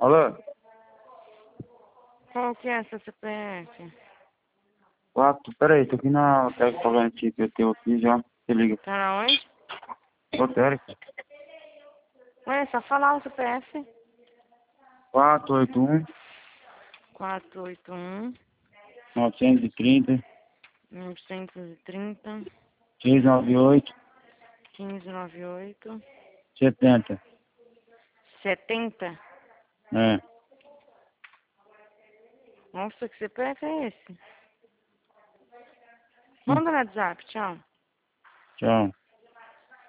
Alô? Qual que é seu CPF? 4, peraí, tô aqui na Tec pagando aqui, que eu tenho aqui já. Se liga. Tá na onde? Lotérica. Ué, só falar o CPF. 481 481 930 930 698 1598 70. 70. É. Nossa, que CPF é esse? Manda no WhatsApp, tchau. Tchau.